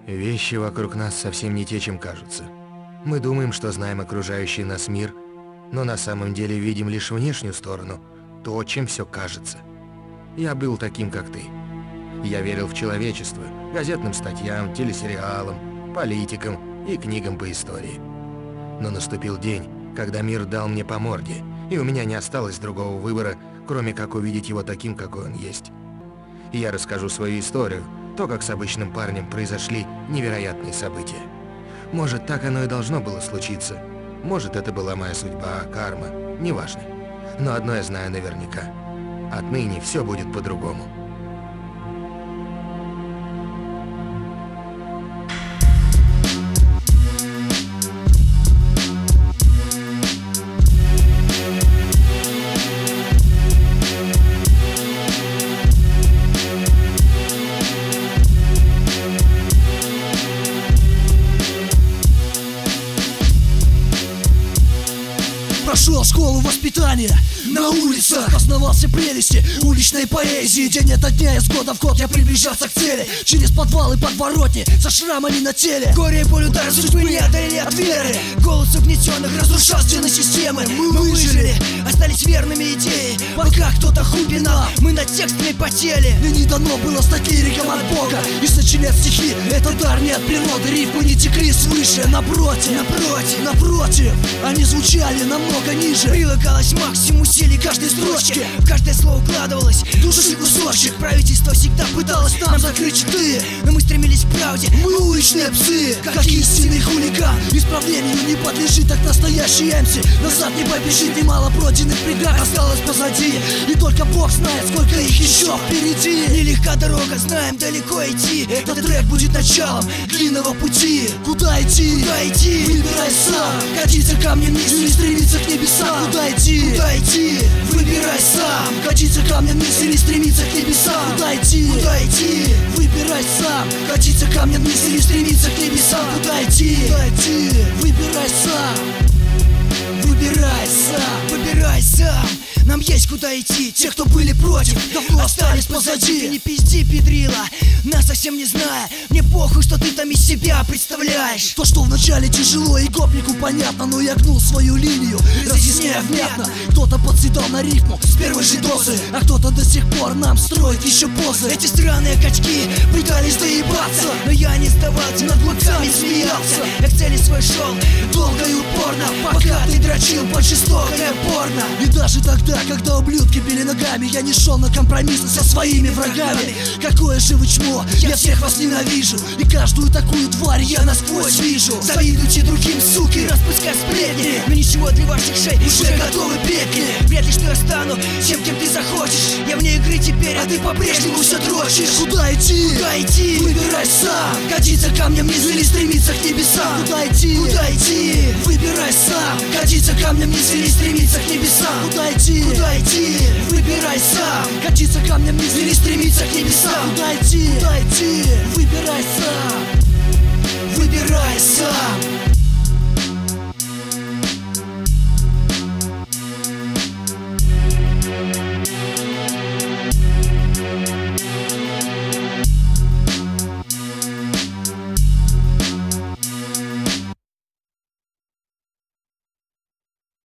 Вещи вокруг нас совсем не те, чем кажутся. Мы думаем, что знаем окружающий нас мир, но на самом деле видим лишь внешнюю сторону, то, чем все кажется. Я был таким, как ты. Я верил в человечество, газетным статьям, телесериалам, политикам и книгам по истории. Но наступил день, когда мир дал мне по морде, и у меня не осталось другого выбора, кроме как увидеть его таким, какой он есть. И я расскажу свою историю, то, как с обычным парнем произошли невероятные события. Может, так оно и должно было случиться. Может, это была моя судьба, карма, неважно. Но одно я знаю наверняка. Отныне все будет по-другому. Прошел школу воспитания на улицах, познавался прелести уличной поэзии. День ото дня, из года в год я приближался к цели. Через подвалы, подворотни, со шрамами на теле. Горе и боль, удары судьбы не отдалили от веры. Голос угнетенных разрушал стены системы. Мы выжили, остались верными идеи, пока кто-то хубина. Мы над текстами потели. Мне не дано было стать лириком от Бога и сочинять стихи. Это дар не от природы, рифмы не текли свыше. Напротив, они звучали намного ниже. Прилагалось максимум усилий каждой строчки, в каждое слово укладывалось души кусочек. Правительство всегда пыталось нам закрыть читы, но мы стремились к правде, мы уличные псы. Как истинный хулиган, исправлению не подлежит, так настоящий МС. Назад не побежит, немало пройденных преград осталось позади, и только Бог знает, сколько их еще впереди. Нелегка дорога, знаем, далеко идти. Этот трек будет началом длинного пути. Куда идти? Куда идти? Выбирай сам. Катиться камнем вниз или стремиться к небесам. Куда идти? Куда идти? Выбирай сам. Катиться камнем вниз или стремиться к небесам. Куда идти? Куда идти? Выбирай сам. Катиться камнем вниз или стремиться к небесам. Куда идти? Куда идти? Выбирай сам. Выбирай сам. Выбирай сам. Нам есть куда идти, те, кто были против, давно остались позади. Ты не пизди, педрила, нас совсем не зная. Мне похуй, что ты там из себя представляешь. То, что вначале тяжело и гопнику понятно, но я гнул свою линию, разъясняя внятно. Кто-то подсветал на рифму с первой же дозы, а кто-то до сих пор нам строит еще позы. Эти странные качки пытались доебаться, но я не сдавался, над блоками смеялся. Я к цели свой шел, долго и упорно, пока ты дрочил под жестокое порно. И даже тогда, когда ублюдки били ногами, я не шел на компромиссы со своими врагами. Какое же вы чмо, я всех вас ненавижу, и каждую такую тварь я насквозь вижу. Завидуйте другим, суки, распускай сплетни, но ничего для ваших шей уже готовы петли. Вряд ли что я стану тем, кем ты захочешь. Я вне игры теперь, а ты по-прежнему все дрочишь. Куда идти? Куда идти? Выбирай сам. Катиться камнем вниз или стремиться к небесам. Куда идти? Куда идти? Выбирай сам. Катиться камнем вниз или стремиться к небесам. Куда идти? Куда идти? Выбирай сам. Катиться камнем вниз или стремиться к небесам. Куда идти? Куда идти? Выбирай сам.